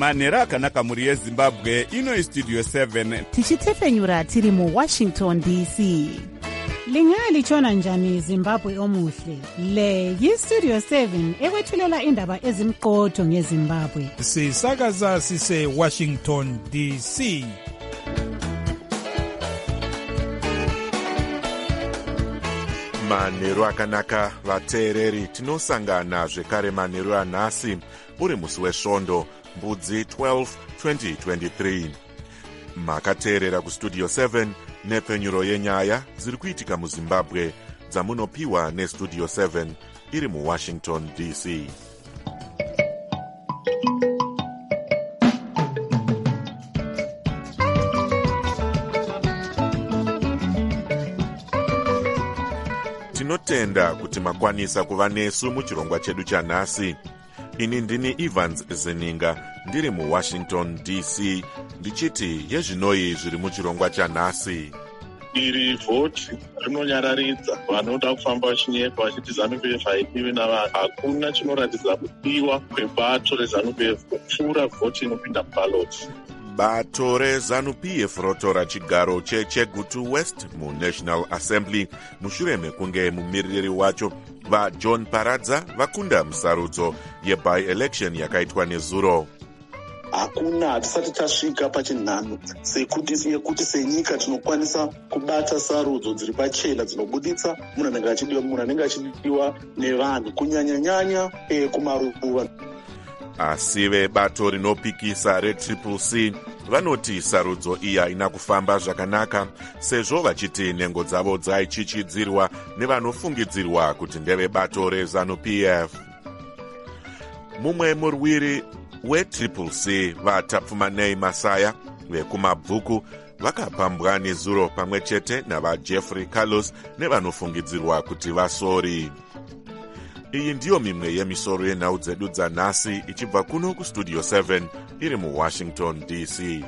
manhero akanaka mhuri yezimbabwe. Ino istudio 7 tichitefenyura tiri muwashington dc. Lingalitshona njani Zimbabwe omuhle? Le yistudio 7 ekwethulela indaba ezimqotho ngeZimbabwe. Sisakaza sise Washington DC. Manhero akanaka vateereri, tinosangana zvekare manhero anhasi uri musi wesvondo mbudzi 12 2023. Makateerera kustudio 7 nepfenyuro yenyaya dziri kuitika muZimbabwe dzamunopiwa nestudio 7 iri muWashington DC. Tinotenda kuti makwanisa kuva nesu muchirongwa chedu chanhasi. Ini ndini Evans Zeninga ndiri muWashington DC ndichiti yezvinoi zviri muchirongwa chanhasi. Iri vhoti rinonyararidza vanoda kufamba vachinyepa vachiti ZANU-PF haidiwi navanhu. Hakuna chinoratidza kudiwa kwebato reZANU-PF kupfuura vhoti inopinda mubhaloti. Bato reZANU-PF rotora chigaro cheGutu West muNational Assembly mushure mekunge mumiririri wacho vaJohn Paradza vakunda musarudzo yeby-election yakaitwa nezuro. Hakuna, hatisati tasvika pachinhano yekuti senyika tinokwanisa kubata sarudzo dziri pachena dzinobuditsa munhu anenge achidiwa nevanhu kunyanya kumaruva. Asi vebato rinopikisa reCCC vanoti sarudzo iyi haina kufamba zvakanaka sezvo vachiti nhengo dzavo dzaichichidzirwa nevanofungidzirwa kuti ndevebato reZANU-PF. Mumwe murwiri weCCC vaTapfumanei Masaya vekumabvuku vakapambwa nezuro pamwe chete navaJeffrey Carlos nevanofungidzirwa kuti vasori. Iyi ndiyo mimwe yemisoro yenhau dzedu dzanhasi ichibva kuno kustudio 7 iri muWashington DC.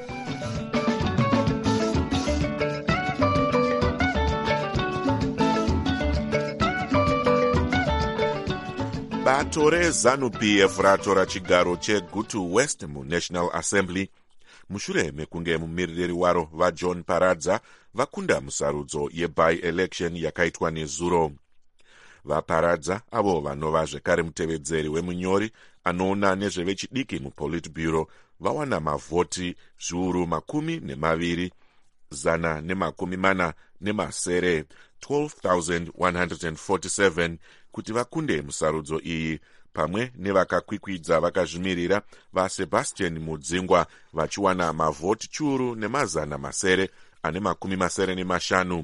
Bato reZANU-PF ratora chigaro cheGutu West muNational Assembly mushure mekunge mumiririri waro vaJohn Paradza vakunda musarudzo yeby-election yakaitwa nezuro. VaParadza avo vanova zvekare mutevedzeri wemunyori anoona nezvevechidiki muPolitburo vawana mavhoti zviuru 12,147 12,147 kuti vakunde musarudzo iyi, pamwe nevakakwikwidza vakazvimirira vaSebastian Mudzingwa vachiwana mavhoti chiuru nemazana masere ane 75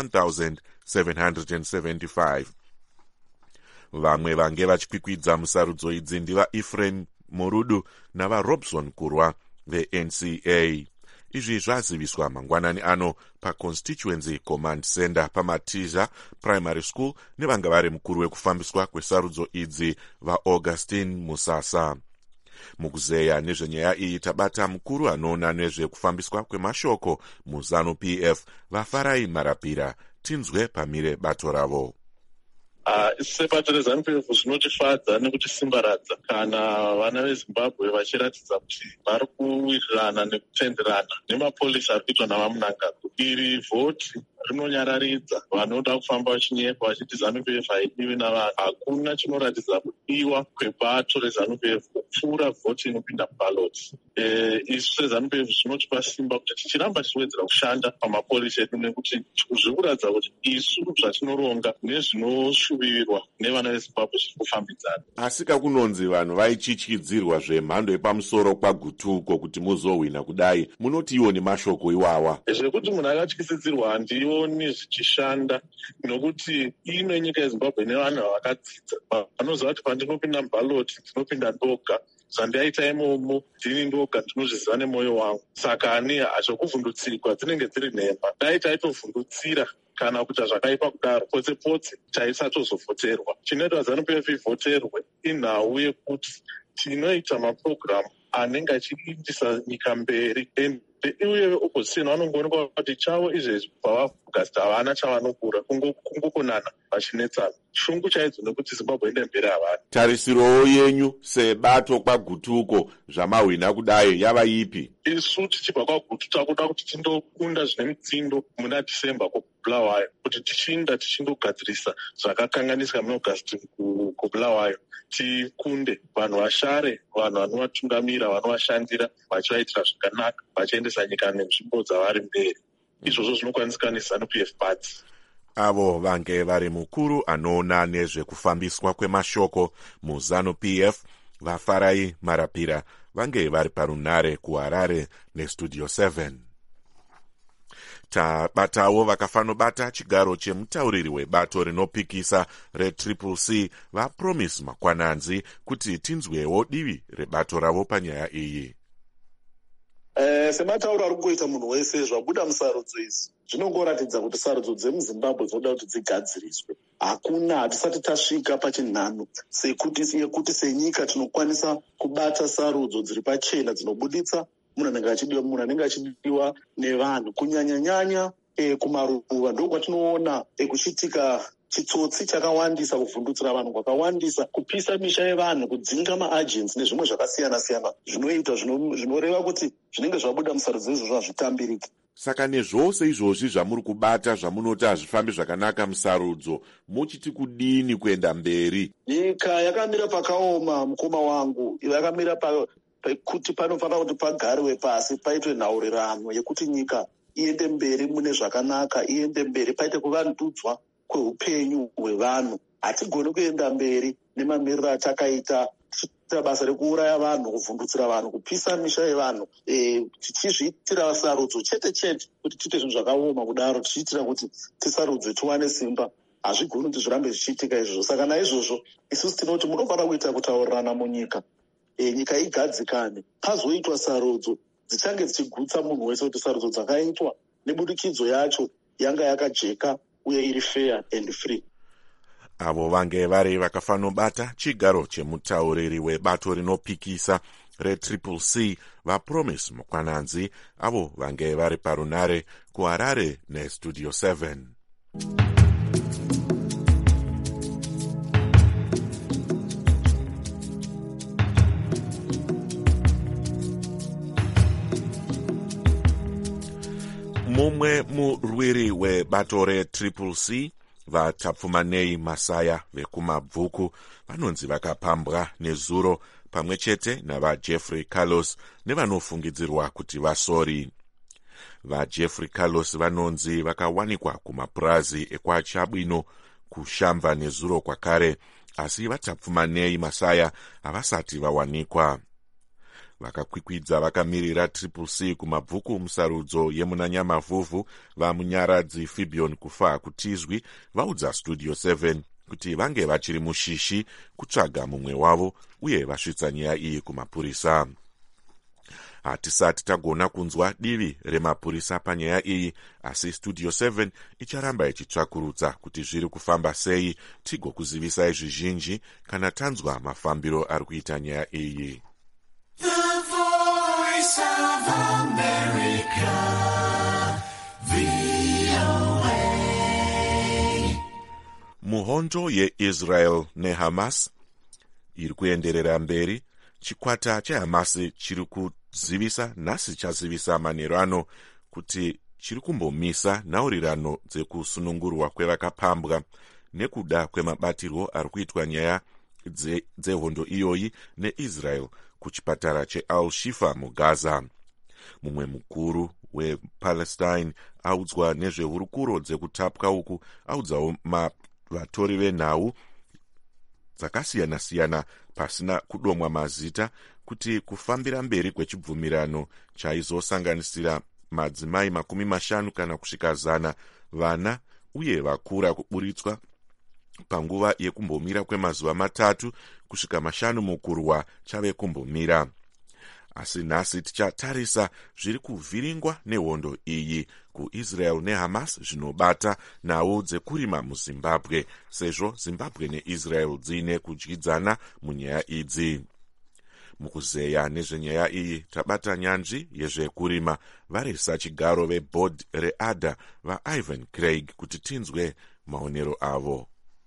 1775. Vamwe vange vachikwikwidza musarudzo idzi ndiva Ephraim Murudu navaRobson Kurwa veNCA. Izvi zvaziviswa mangwanani ano paConstituency Command Center paMatizha Primary School nevanga vari mukuru wekufambiswa kwesarudzo idzi vaAugustine Musasa. Mukuzeya nezvenyaya iyi tabata mukuru anoona nezvekufambiswa kwemashoko muZANU-PF vaFarai Marapira. Tinzwe pamire bato ravo. Sebato reZANU-PF zvinotifadza nekutisimbaradza kana vana veZimbabwe vachiratidza kuti vari kuwirirana nekutenderana nemapolisi ari kuitwa navamunangagwa. Iri vhoti rinonyararidza vanoda kufamba vachinyepa vachiti ZANU-PF haidiwi navanhu. Hakuna chinoratidza kudiwa kwebato reZANU-PF kupfuura vhoti inopinda mubhaloti. Isu seZANU-PF zvinotipa simba kuti tichiramba tichiwedzera kushanda pamapolisi edu nekuti zviri kuratidza kuti isu zvatinoronga nezvinoshuvirwa nevana veZimbabwe zviri kufambidzana. Asi kakunonzi vanhu vaichichidzirwa zvemhando yepamusoro kwagutuko kuti muzohwina kudai, munoti iwo nemashoko iwawa? Zvekuti munhu akatyisidzirwa handioni zvichishanda, nokuti ino nyika yeZimbabwe nevanhu vakadzidza vanoziva kuti pandinopinda mubhaloti ndinopinda ndoga. Zvandaita imomo ndini ndoga ndinozviziva nemwoyo wangu. Saka ani hazvokuvhundutsirwa dzinenge dziri nhemha. Dai taitovhundutsira kana kuita zvakaipa kudaro, potse taisatozovhoterwa. Chinoita ZANU-PF ivhoterwe inhau yekuti tinoita mapurogiramu anenge achiindisa nyika mberi. Uye opposition vanongoonekwa kuti chavo izvezvi kubva vaAugust havana chavanokura, kungokonana vachinetsana. shungu chaidzo nekuti Zimbabwe ende mberi havana. Tarisiro yenyu sebato kwagutuko zvamahwina kudai yava ipi? Isu tichibva kwagutu takuda kuti tindokunda zvine mutsindo muna December kuBulawayo, kuti tichinda tichindogadzirisa zvakakanganisika muAugust kuBulawayo, tikunde vanhu vashare, vanhu vanovatungamira, vanovashandira, vachivaitira zvakanaka, vachiendesa nyika nenzvimbo dzavari mberi. Izvozvo zvinokwanisika neZANU-PF party. Avo vange vari mukuru anoona nezvekufambiswa kwemashoko muZANU-PF vaFarai Marapira vange vari parunare kuHarare neStudio 7. Tabatawo vakafanobata chigaro chemutauriri webato rinopikisa reCCC vaPromise Makwananzi kuti tinzwewo divi rebato ravo panyaya iyi. Sematauro ari kuita munhu wese zvabuda musarudzo idzi zvinongoratidza kuti sarudzo dzemuZimbabwe dzoda kuti dzigadziriswe. Hakuna, hatisati tasvika pachinhano sekuti senyika tinokwanisa kubata sarudzo dziri pachena dzinobuditsa munhu anenge achidiwa nevanhu, kunyanya-nyanya kumaruva ndiko kwatinoona kuchiitika chitsotsi chakawandisa, kuvhundutsira vanhu kwakawandisa, kupisa misha yevanhu, kudzinga maagents nezvimwe zvakasiyana-siyana zvinoita zvinoreva kuti zvinenge zvabuda musarudzo izvozvo hazvitambiriki. Saka nezvose izvozvi zvamuri kubata zvamunoti hazvifambi zvakanaka musarudzo, muchiti kudini kuenda mberi? Nyika yakamira pakaoma, mukoma wangu, yakamira kuti panofanira kuti pagariwe pasi, paitwe nhaurirano yekuti nyika iende mberi mune zvakanaka, iende mberi paite kuvandudzwa kweupenyu hwevanhu. Hatigoni kuenda mberi nemamiriro atakaita, tichiita basa rekuuraya vanhu, kuvhundutsira vanhu, kupisa misha yevanhu, tichizviitira sarudzo chete kuti tiite zvinhu zvakaoma kudaro, tichiitira kuti tisarudzwe tiwane simba. Hazvigoni kuti zvirambe zvichiitika izvozvo. Saka naizvozvo isusu tinoti munofanira kuita kutaurirana munyika, nyika igadzikane, pazoitwa sarudzo dzichange dzichigutsa munhu wese kuti sarudzo dzakaitwa nebudikidzo yacho yanga yakajeka uye iri fair and free. Avo vange vari vakafanobata chigaro chemutauriri webato rinopikisa reCCC vaPromise Makwananzi, avo vange vari parunare kuHarare neStudio 7. Mumwe murwiri webato reCCC vaTapfumanei Masaya vekumabvuku vanonzi vakapambwa nezuro pamwe chete navaJeffrey Carlos nevanofungidzirwa kuti vasori. VaJeffrey Carlos vanonzi vakawanikwa kumapurazi ekwaChabwino kushamva nezuro kwakare, asi vaTapfumanei Masaya havasati vawanikwa. Vakakwikwidza vakamirira CCC kumabvuku musarudzo yemunanyamavhuvhu vamunyaradzi Fibion Kufa kutizwi vaudza Studio 7 kuti vange vachiri mushishi kutsvaga mumwe wavo uye vasvitsa nyaya iyi kumapurisa. Hatisati tagona kunzwa divi remapurisa panyaya iyi, asi Studio 7 icharamba ichitsvakurudza kuti zviri kufamba sei tigokuzivisai zvizhinji kana tanzwa mafambiro ari kuita nyaya iyi. Muhondo yeIsrael neHamas iri kuenderera mberi. Chikwata cheHamas chiri kuzivisa nhasi chazivisa manheru ano kuti chiri kumbomisa nhaurirano dzekusunungurwa kwevakapambwa nekuda kwemabatirwo ari kuitwa nyaya dzehondo iyoyi neIsrael kuchipatara cheAl-Shifa muGaza. Mumwe mukuru wePalestine audzwa nezvehurukuro dzekutapwa uku audzawo vatori venhau dzakasiyana-siyana pasina kudomwa mazita kuti kufambira mberi kwechibvumirano chaizosanganisira madzimai 50 kana kusvika 100 vana uye vakura kuburitswa panguva yekumbomira kwemazuva 3 kusvika 5 mukurwa chave kumbomira. Asi nhasi tichatarisa zviri kuvhiringwa nehondo iyi kuIsrael neHamas zvinobata nhau dzekurima muZimbabwe, sezvo Zimbabwe neIsrael dziine kudyidzana munyaya idzi. Mukuzeya nezvenyaya iyi tabata nyanzvi yezvekurima varisa chigaro vebhodhi reADA vaIvan Craig kuti tinzwe maonero avo.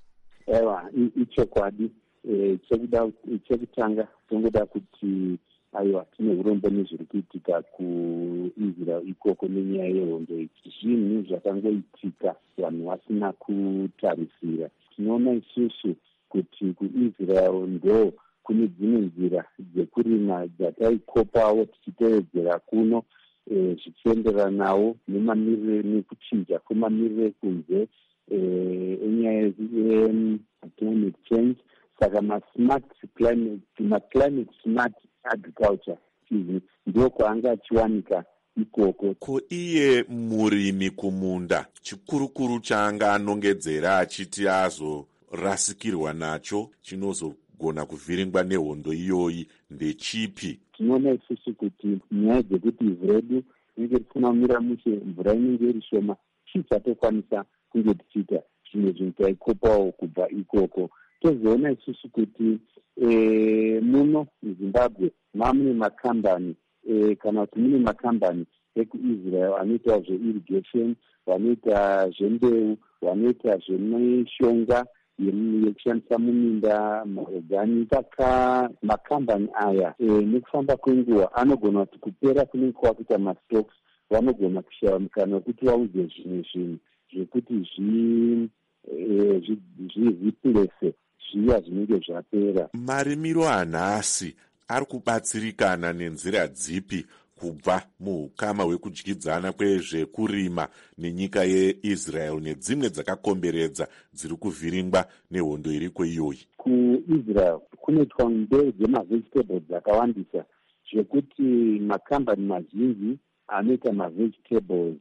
Ewa, ichokwadi. Chekutanga tongoda kuti aiwa tine urombo nezviri kuitika kuIsrael ikoko nenyaya yehondo iyi. Zvinhu zvakangoitika vanhu vasina kutarisira. Tinoona isusu kuti kuIsrael ndo kune dzimwe nzira dzekurima dzataikopawo tichitevedzera kuno zvichienderanawo nemamirire nekuchinja kwemamirire ekunze enyaya ye-climate change. Saka ma-climate smart agriculture ndio kwaanga achiwanika ikoko. Ko iye murimi kumunda, chikurukuru chaanga anongedzera achiti azorasikirwa nacho chinozogona kuvhiringwa nehondo iyoyi ndechipi? Tinoona isusu kuti nyaya dzekuti ivhu redu rinenge risina kumira mushe, mvura inenge iri shoma, chichatokwanisa kunge tichiita zvimwe zvinhu taikopawo kubva ikoko. Tozoona isusu kuti muno muZimbabwe mamune makambani kana kuti mune makambani ekuIsrael anoita zveirrigation, vanoita zvembeu, vanoita zvemishonga yekushandisa muminda, maorganic. Saka makambani aya nekufamba kwenguva anogona kuti kupera kunenge kwakuita mastocks, vanogona kushaya mukana wekuti vaudze zvimwe zvinhu zvekuti zvireplace zviya zvinenge zvapera. Marimiro anhasi ari kubatsirikana nenzira dzipi kubva muukama hwekudyidzana kwezvekurima nenyika yeIsrael nedzimwe dzakakomberedza dziri kuvhiringwa nehondo iriko iyoyi? KuIsrael kunoitwa mbeu dzemavegetables dzakawandisa zvekuti makambani mazhinji anoita mavegetables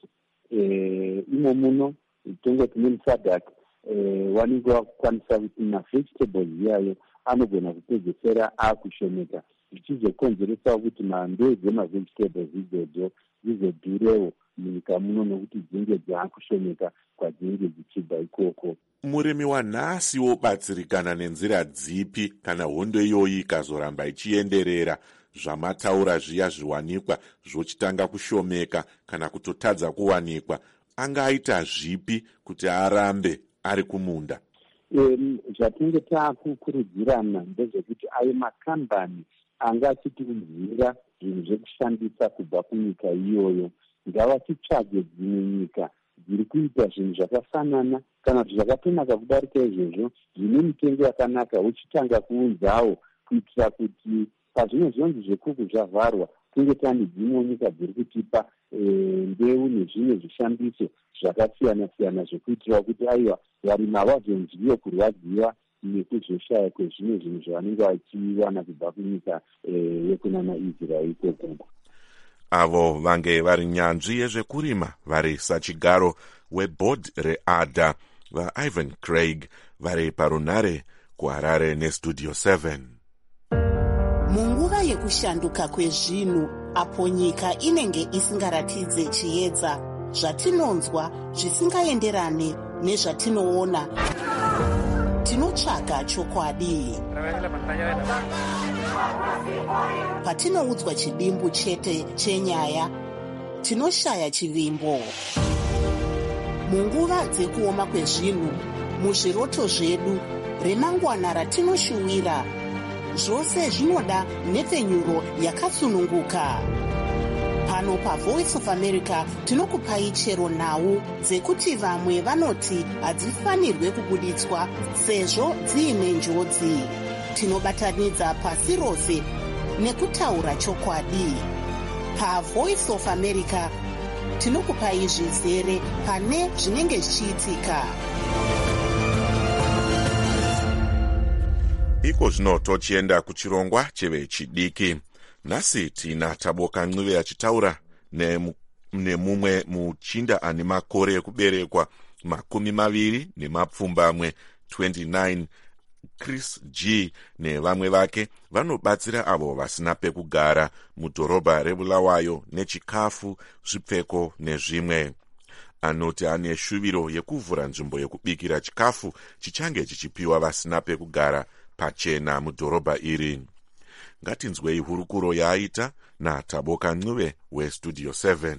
imo muno tongoti nemuSadak wanenge wakukwanisa kuti mavegetables iyayo anogona kupedzesera akushomeka, zvichizokonzeresawo kuti mbeu dzemavegetables idzodzo dzizodhurewo munyika muno nokuti dzinenge dzaakushomeka kwadzinenge dzichibva ikoko. Murimi wanhasi wobatsirikana nenzira dzipi kana hondo iyoyi ikazoramba ichienderera? Zvamataura zviya zviwanikwa zvochitanga kushomeka kana kutotadza kuwanikwa, angaita zvipi kuti arambe ari kumunda? Zvatinenge taakukurudzirana ndezvekuti ayo makambani anga achitiudzira zvinhu zvekushandisa kubva kunyika iyoyo ngavachitsvage dzimwe nyika dziri kuita zvinhu zvakafanana kana kuti zvakatonaka kudarika izvozvo zvine mitengo yakanaka, uchitanga kuunzawo kuitira kuti pazvinozonzi zvekuku zvavharwa tinge tane dzimwe nyika dziri kutipa mbeu nezvimwe zvishambiso zvakasiyana-siyana zvekuitira kuti aiwa varimi havazonzwiwo kurwadziwa nekuzoshaya kwezvimwe zvinhu zvavanenge vachiwana kubva kunyika yekunana Israel ikoko. Avo vange vari nyanzvi yezvekurima vari sachigaro webhodhi reADA vaIvan Craig vari parunhare kuHarare neStudio 7. Munguva yekushanduka kwezvinhu apo nyika inenge isingaratidze chiedza, zvatinonzwa zvisingaenderane nezvatinoona, tinotsvaga chokwadi. Patinoudzwa chidimbu chete chenyaya, tinoshaya chivimbo. Munguva dzekuoma kwezvinhu, muzviroto zvedu, remangwana ratinoshuwira, zvose zvinoda nhepfenyuro yakatsununguka. Pano paVoice of America tinokupai chero nhau dzekuti vamwe vanoti hadzifanirwe kubuditswa sezvo dziine njodzi. Tinobatanidza pasi rose nekutaura chokwadi. PaVoice of America tinokupai zvizere pane zvinenge zvichiitika. Iko zvino tochienda kuchirongwa chevechidiki. Nhasi tina Taboka Ncube achitaura nemumwe muchinda ane makore ekuberekwa 20 29, Chris G nevamwe vake vanobatsira avo vasina pekugara mudhorobha reBulawayo nechikafu, zvipfeko nezvimwe. Anoti ane shuviro yekuvhura nzvimbo yekubikira chikafu chichange chichipiwa vasina pekugara pachena mudhorobha iri. Ngatinzwei hurukuro yaaita naTaboka Ncube weStudio 7.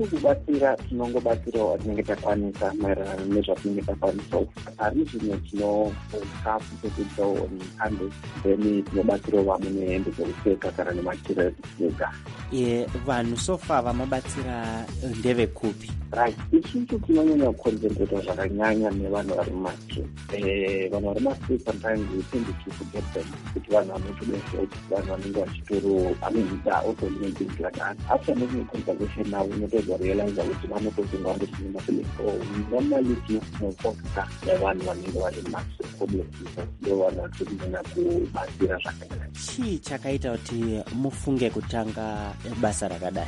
isusu kubatsira tinongobatsirawo atinenge takwanisa maererano nezvatinenge takwanisa. Harizvimwe tinokafu tekuitawo nehande, then tinobatsirawo vamwe nehembe dzekupfeka kana nemachira ekudzega. Vanhu sofa vamabatsira ndevekupi? Right, isusu tinonyanya kuconcentrata zvakanyanya nevanhu vari mumastreet. Vanhu vari mumastreet sometimes we tend to forget them, kuti vanhu vanotudeshet, vanhu vanenge vachitoro amezvida also doing things like that. After making a conversation now, we need to realize kuti vanotozinga kuti tine mafeeling. So normally tinofocusa nevanhu vanenge vari mumastreet problem people, ndo vanhu vatirinyanya kubatsira zvakanyanya. Chii chakaita kuti mufunge kutanga basa rakadai?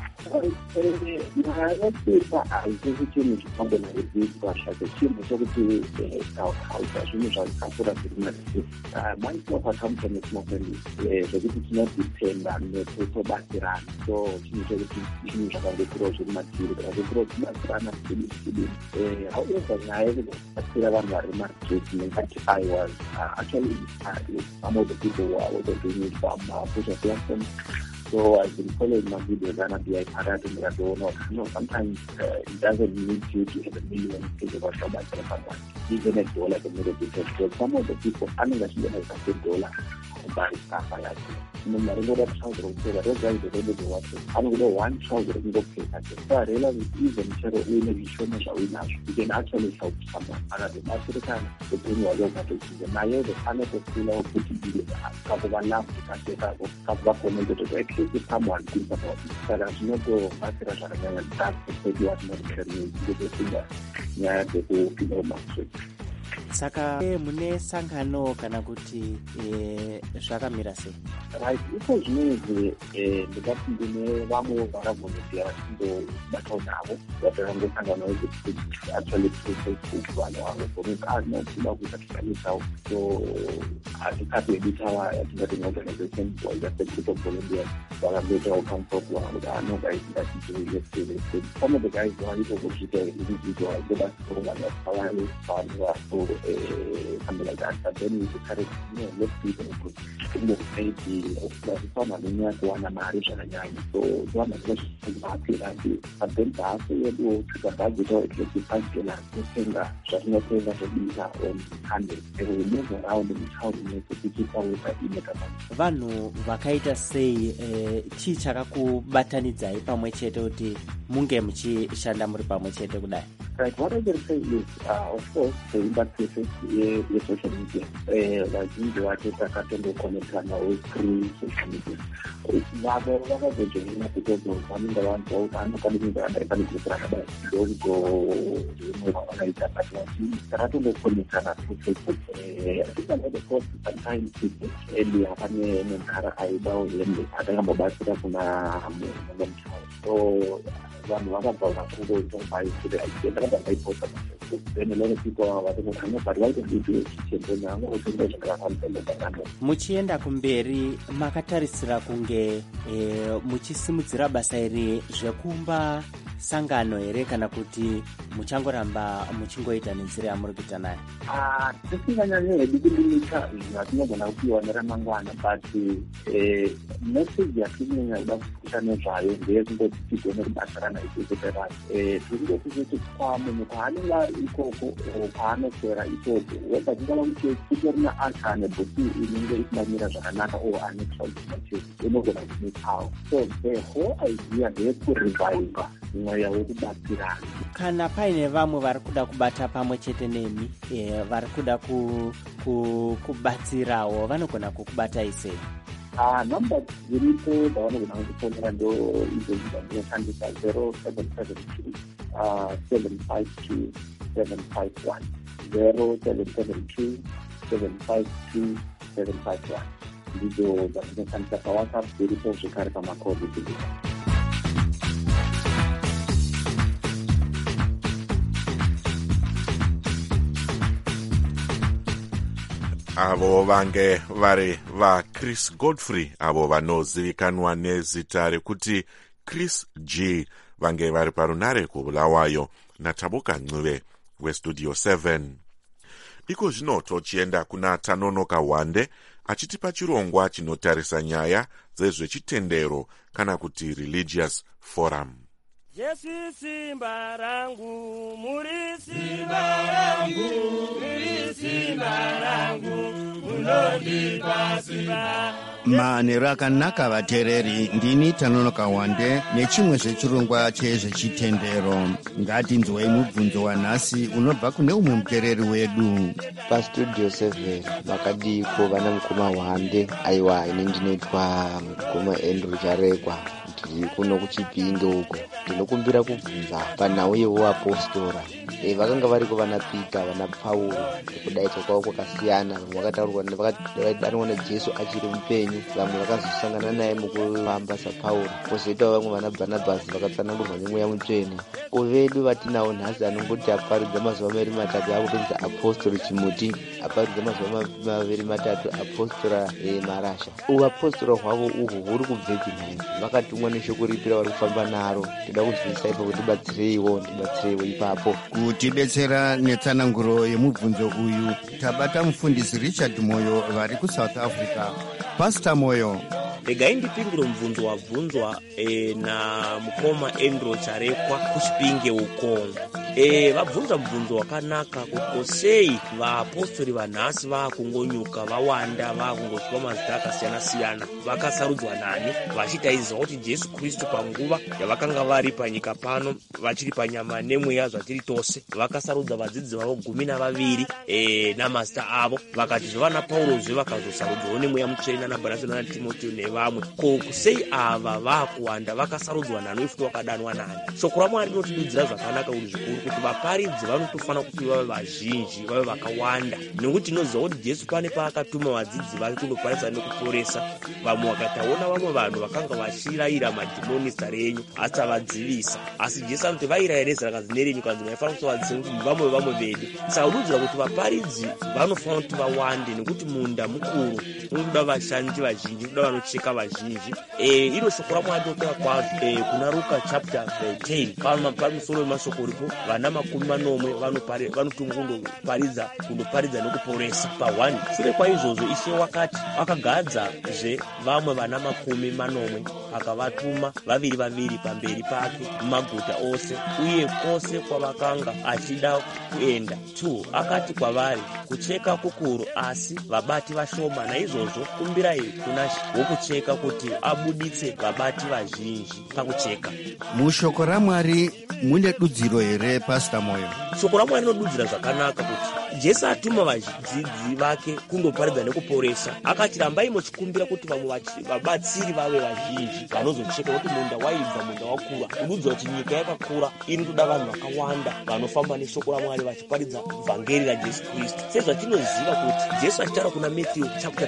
Narapepa haisisi chinhu chinogona kudzidzwa zvake, chinhu chokuti culture zvinhu zvakakura zviri mumastreet. Maitofakamta netinofendi zvekuti tinodipenda nekutobatsirana. So chinhu chokuti zvinhu zvakangokurawo zviri matiri kana kukurawo kubatsirana kudini. However, nyaya yekubatsira vanhu vari mumastreet ndingati I was actually inspired with some of the people who are also doing it from social platforms. So I've been following my videos and I've been sometimes it doesn't need you to have a million people who are about someone. Even a dollar can make a difference. So some of the people, I mean, that's $1 to buy stuff like that. No matter what I'm trying to say, those guys are able to watch it. I don't know one child that can go pay attention. So I realized even you can actually help someone. And at the back of the time, the thing was over to see the Naya, the Sana, the Sila, put it a couple of laps, a couple of commentators, actually someone thinks about it. But as you know, that's exactly what I'm Saka mune sangano kana kuti zvakamira sei? Right, iko zvinezvi ndikati ndine vamwe vakavolunteer vachindobatawo navo vatarangosangana wekuti actually Facebook vanhu vavo vanokuda kuita tikanitsawo. So hatikatoeditawa yatingati neorganization or just a group of volunteers vakamboitawo comfort wavo kuti ano guys ngatichiuye. Some of the guys vaipo kusvika individual vanhu vakawanda vanhu vapo something like that. But then we decided, let people maybe someone in there to want to marry. So one of the happy that but then also you do to budget or it is functional. This thing that does not say that it is our own handle. And we move around in how to make it keep always at the vanhu vakaita sei chii chakakubatanidzai pamwe chete kuti munge muchishanda muri pamwe chete kudai? Right, what I can say is, of course, the impact is social media. Vazhinji vacho takatondokonekana through social media. Vavo vakazojoina kutozo vanenge vanzwa kuti anokanikidza adai pane group rakadai ndongo zvimwe vavakaita but vazhinji takatondokonekana through Facebook. Of course, sometimes earlier pane munhara aidawo hembe atakambobatsira kuna mumwe muchawo. So vanhu vakabva vakungoitombaiira ndakabva ndaiposta paFacebook. Then a lot of people are vatomukanya but why don't you do it chichembonyanga utoenda zvakafambisaaa. Muchienda kumberi makatarisira kunge muchisimudzira basa iri zvekumba sangano here kana kuti muchangoramba muchingoita nenzira yamuri kuita nayo? Tisinganyanye hedu kundinika zvinhu hatinogona kupiwa neramangwana but message yatinonyanya kuda kuputa nezvayo ndeyekungoti tigone kubatsirana isusu sevanhu. Tirikutikuti munhu paanenge ari ikoko paanoswera ikoko wega tingava kuti kutorina acha ane bhuku inenge isingamira zvakanaka o ane traumatize unogona kunetsawo. So the whole idea ndeyekureviva mwoyo wekubatsirana. Kana paine vamwe vari kuda kubata pamwe chete nemi vari kuda kubatsirawo vanogona kukubatai sei? Number dziripo dzavanogona kutifonera ndo idzo dzinoshandisa 0772 752 751 0772 752 751 ndidzo dzatinoshandisa paWhatsApp dziripo zvekare pamakodhi dziripo. avo vange vari vaChris Godfrey, avo vanozivikanwa nezita rekuti Chris G, vange vari parunare kuBulawayo naTabuka Ncube weStudio 7. Iko zvino tochienda kuna Tanonoka Wande achitipa chirongwa chinotarisa nyaya dzezvechitendero kana kuti religious forum. Yesu simba rangu, muri simba rangu, muri simba rangu, unondipa simba. manheru akanaka vateereri, ndini Tanonoka Wande nechimwe zvechirongwa chezvechitendero. ngatinzwei mubvunzo wanhasi unobva kune umwe muteereri wedu. Pastudio 7 makadiko vana mukoma Wande. Aiwa, ini ndinoitwa mukoma Andrew Charekwa, ndiri kuno kuChipinge uko. Ndinokumbira kubvunza panhau yeapostora. Vakanga variko vana Pita, vana Pauro, kudaidza kwavo kwakasiyana. Vamwe vakadanwa naJesu achiri mupenyu, vamwe vakazosangana naye mukufamba saPauro, kozoitawo vamwe vana Bhanabhasi vakatsanangurwa nemweya mutsvene. Vedu vatinawo nhasi anongoti aparidza mazuva 23 akutonzi apostori chimuti, aparidza mazuva 23 apostora marasha. Uapostora hwavo uhwo huri kubvepi nhai? Vakatumwa neshoko ripi ravari kufamba naro? Tinoda kuzivisa ipo kuti tibatsireiwo ipapo. Kutibetsera netsananguro yemubvunzo uyu tabata mufundisi Richard Moyo vari kuSouth Africa. Pastor Moyo, regai ndipindure mubvunzo wabvunzwa namukoma Andrew Charekwa kuChipinge uko. Vabvunza mubvunzo wakanaka kuti sei vaapostori vanhasi vaakungonyuka vawanda, vaakungosvipa mazita akasiyana-siyana. Vakasarudzwa nani? Vachitaizwa kuti Jesu Kristu panguva yavakanga vari panyika pano vachiri panyama nemweya zvatiri tose, vakasarudza vadzidzi vavo 12 namazita avo. Vakachizova naPaurozve vakazosarudzwawo nemweya mutsvene naBhanabhasi naTimoteo nevamwe. Sei ava vaakuwanda vakasarudzwa nani uye futi vakadanwa nani? Shoko raMwari rinotidudzira zvakanaka uri zvikuru kuti vaparidzi vanotofanira kuti vave vazhinji, vave vakawanda, nekuti tinoziva kuti Jesu pane paakatuma vadzidzi vake kundoparidza nekuporesa. Vamwe vakataona vamwe vanhu vakanga vachirayira madhimoni zita renyu asi avadzivisa, asi Jesu anoti vairayira nezita rakazi nerenyu kanzi maifanira kusavadzisa kuti vamwe vedu. Saka unodzira kuti vaparidzi vanofanira kuti vawande, nekuti munda mukuru unoda vashandi vazhinji, unoda vanocheka vazhinji. Iro shoko raMwari rinotora kwazvo kuna Luka chapter 10 pamusoro wemashoko uripo vana 40 vanotumwa kundoparidza nekuporesa pa1. Shure kwaizvozvo Ishe wakati akagadzazve vamwe vana 40 akavatuma vaviri pamberi pake mumaguta ose uye kwose kwavakanga achida kuenda. 2 akati kwavari, kucheka kukuru asi vabati vashoma. Naizvozvo kumbirai kuna wokucheka kuti abuditse vabati vazhinji pakucheka. mushoko raMwari mune dudziro here, Pastor Moyo? Shoko raMwari rinodudzira zvakanaka kuti Jesu atuma vadzidzi vake kundoparidza nekuporesa. Akati rambai muchikumbira kuti vamwe vabatsiri vave vazhinji vanozocheka, kuti munda waibva, munda wakura. Kududzira kuti nyika yakakura inotoda vanhu vakawanda vanofamba neshoko raMwari vachiparidza vhangeri raJesu Kristu. Sezvatinoziva kuti Jesu achitaura kuna Matthew chapter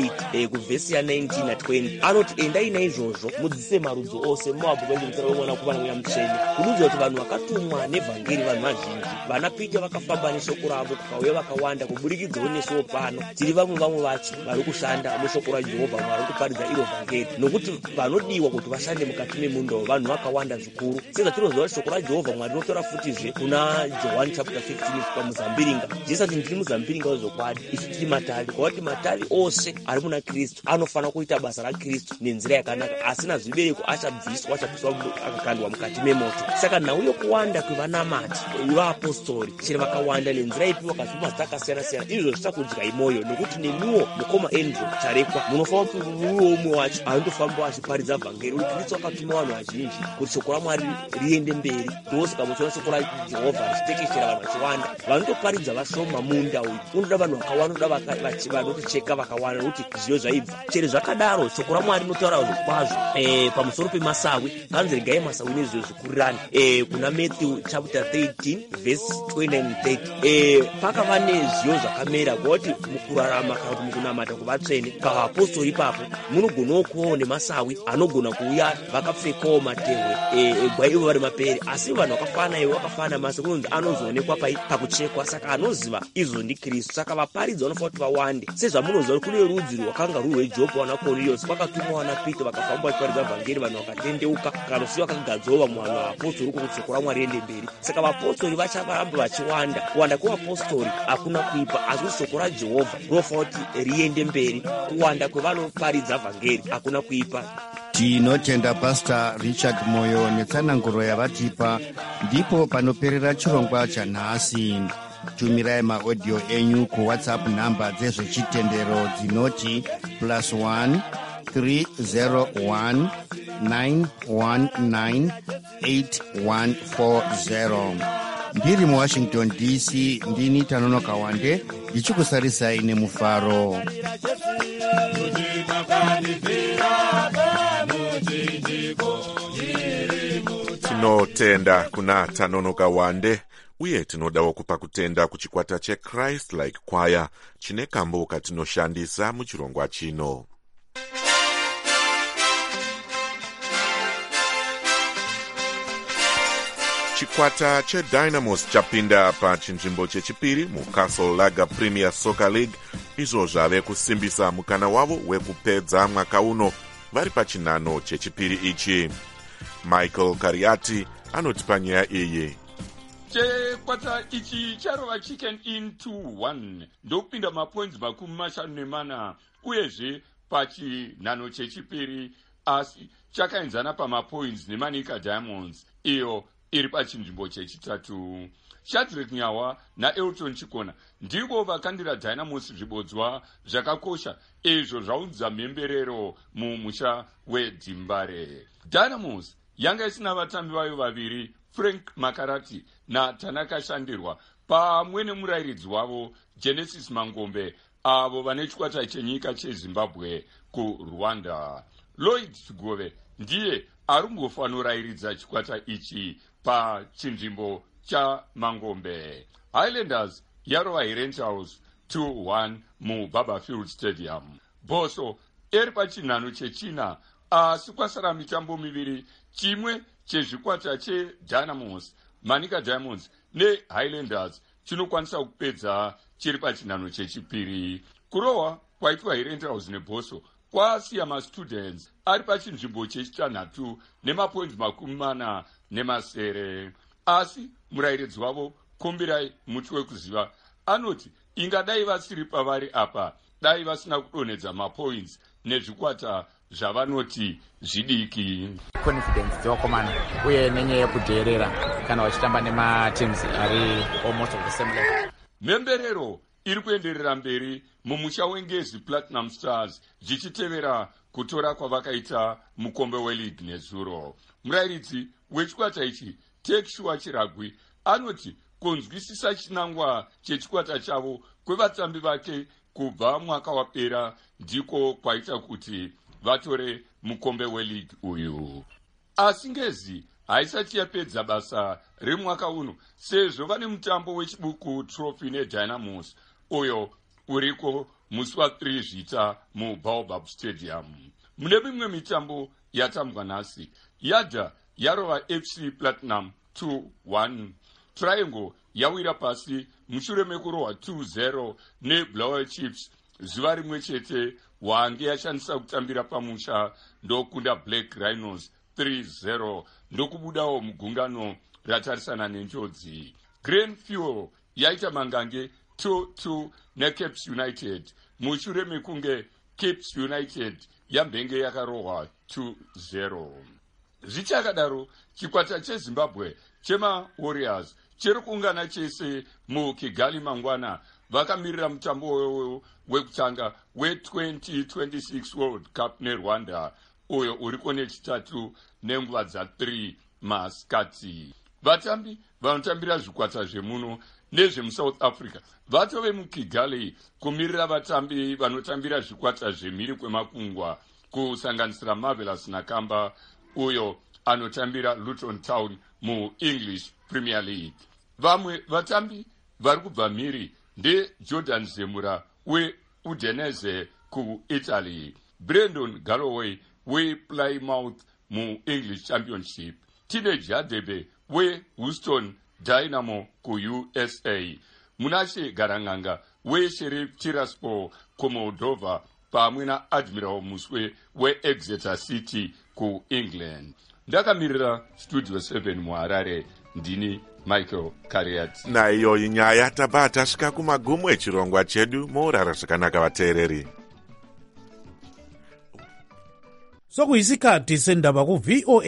28 kuvhesi ya19 na 20 anoti, endai naizvozvo mudzidzise marudzi ose muvabvunza nezita ramwana kuva mweya mutsvene. Kududzira kuti vanhu vakatumwa nevhangeri, vanhu vazhinji. Vana Pita vakafamba neshoko ravo, kukauya vakawanda kuburikidzawo nesuwo pano. Tiri vamwe vacho vari kushanda neshoko raJehovha, vari kuparidza iro vhangeri, nokuti vanodiwa kuti vashande mukati memunda vanhu vakawanda zvikuru. Sezvatinoziva shoko raJehovha Mwari rinotora futizve kuna Johani chapter 15 pamuzambiringa. Jesu ati ndiri muzambiringa wezvokwadi, isu tiri matavi. Kwavati matavi ose ari muna Kristu anofanira kuita basa raKristu nenzira yakanaka, asina zvibereko achabviswa, achapiswa akakandwa mukati memoto. Saka nhau yokuwanda kwevanamati vaapostori chero vakawanda nenzira ipi vakazvipa mazita akasiyana-siyana, izvo zvichakudya imoyo, nokuti nemiwo mukoma Andrew Charekwa munofanira kuti muwiwo umwe wacho anotofamba achiparidza vhangeri. Uri Kristu akatuma vanhu vazhinji kuti shoko raMwari riende mberi. ndosaka muchiona shoko raJehovha richitekeshera vanhu vachiwanda. Vanotoparidza vashoma munda uyu unoda vanhu vakawanda, unoda vanotocheka vakawanda, nokuti zviyo zvaibva. Chero zvakadaro shoko raMwari rinotaura kwazvo pamusoro pemasawi. Kanzi regai masawi nezviyo zvikurirani. Kuna Matthew chapter 13 verse 29 and 30 pakava nezviyo zvakamera, kwoti mukurarama kana kuti mukunamata kuvatsvene kavapostori ipapo munogonawo kuvawo nemasawi anogona kuuya vakapfekawo matehwe egwa ivo vari mapere. Asi vanhu vakafana ivo vakafana masa kunonzi anozoonekwa pakuchekwa. Saka anoziva izvo ndiKristu. Saka vaparidzi vanofanira kuti vawande. Sezvamunoziva kune rudzi rwakanga ruri rweJopa wana Kornelius, kwakatumwa wana Pita vakafamba vachiparidza vhangeri, vanhu vakatendeuka. Kanosiyo vakagadzawo vamwe vanhu vaapostori uko kuti shoko raMwari riende mberi. Saka vapostori vachavaramba vachiwanda. Kuwanda kwevapostori hakuna kuipa, asi kuti shoko raJehovha rinofanira kuti riende mberi. Kuwanda kwevanoparidza vhangeri hakuna kuipa. tinotenda Pastor Richard Moyo netsananguro yavatipa. Ndipo panoperera chirongwa chanhasi. Tumirai maaudio enyu kuWhatsApp namba dzezvechitendero dzinoti +1 301 919 8140. Ndiri muWashington DC, ndini Tanonoka Wande, ndichikusarisai nemufaro. Tinotenda kuna Tanonoka Wande, uye tinodawo kupa kutenda kuchikwata cheChrist Like Choir chine kambo katinoshandisa muchirongwa chino. Chikwata cheDynamos chapinda pachinzvimbo chechipiri muCastle Lager Premier Soccer League, izvo zvave kusimbisa mukana wavo wekupedza mwaka uno vari pachinhano chechipiri ichi. Michael Kariati anotipa nyaya iyi. Chikwata ichi charova Chicken Inn 2-1 ndokupinda mapoints 54 uyezve pachinhano chechipiri, asi chakaenzana pamapoints neManika Diamonds iyo iri pachinzvimbo chechitatu. Shadrack Nyawa naElton Chikona ndivo vakandira Dynamos zvibodzwa zvakakosha izvo zvaunza mhemberero mumusha weDzimbare. Dynamos yanga isina vatambi vayo vaviri, Frank Makarati naTanaka Shandirwa, pamwe nemurairidzi wavo Genesis Mangombe, avo vane chikwata chenyika cheZimbabwe kuRwanda. Lloyd Chigove ndiye arungofanorairidza chikwata ichi pachinzvimbo chaMangombe. Highlanders yarova Rentals 2-1 muBarberfield Stadium. Boso eri pachinhano chechina, asi kwasara mitambo miviri, chimwe chezvikwata cheDynamos, Manika Diamonds neHighlanders chinokwanisa kupedza chiri pachinhano chechipiri. Kurohwa kwaitwa Rentals neBoso kwasiya maStudents ari pachinzvimbo chechitanhatu nemapoints 40, asi murairidzi wavo Kombirai Muti Wekuziva anoti ingadai vasiri pavari apa dai vasina kudonedza mapoints nezvikwata zvavanoti zvidiki. Confidence dzevakomana uye nenyaya yekudheerera kana vachitamba nemateams ari almost of the same level. Mhemberero iri kuenderera mberi mumusha weNgezi Platinum Stars zvichitevera kutora kwavakaita mukombe weLeague nezuro. Murairidzi wechikwata ichi Tekshua Chiragwi anoti kunzwisisa chinangwa chechikwata chavo kwevatambi vake kubva mwaka wapera ndiko kwaita kuti vatore mukombe weLeague uyu. Asi Ngezi haisati yapedza basa remwaka uno sezvo vane mutambo wechibuku trophy neDynamos uyo uriko musi wa3 Zvita muBaobab Stadium. Mune mimwe mitambo yatambwa nhasi, Yadha yarova FC Platinum 2-1. Triangle yawira pasi mushure mekurohwa 2-0 neBlower Chiefs zuva rimwe chete wange yashandisa kutambira pamusha ndokunda Black Rhinos 3-0 ndokubudawo mugungano ratarisana nenjodzi. Grand Fuel yaita mangange 2-2 neCapes United mushure mekunge Capes United yambenge yakarohwa 2-0. Zvichakadaro chikwata cheZimbabwe chemaWarriors chiri kuungana chese muKigali mangwana vakamirira mutambo wekutanga we2026 World Cup neRwanda uyo uriko nechitatu nenguva dza3 masikati. Vatambi vanotambira zvikwata zvemuno nezvemuSouth Africa vatove muKigali kumirira vatambi vanotambira zvikwata zvemhiri kwemakungwa kusanganisira Marvelous Nakamba uyo anotambira Luton Town muEnglish Premier League. Vamwe vatambi vari kubva mhiri ndeJordan Zemura weUdinese kuItaly, Brandon Galloway wePlymouth muEnglish Championship, Teenage Hadebe weHouston Dynamo kuUSA, Munashe Garanganga weSheriff Tiraspol kuMoldova pamwe naAdmiral Muswe weExeter City kuEngland. Ndakamirira Studio 7 muHarare, ndini Michael Kariat. Naiyoyi nyaya tabva tasvika kumagumo echirongwa chedu. Morara zvakanaka vateereri. sokuyisikhathi sendaba ku-VOA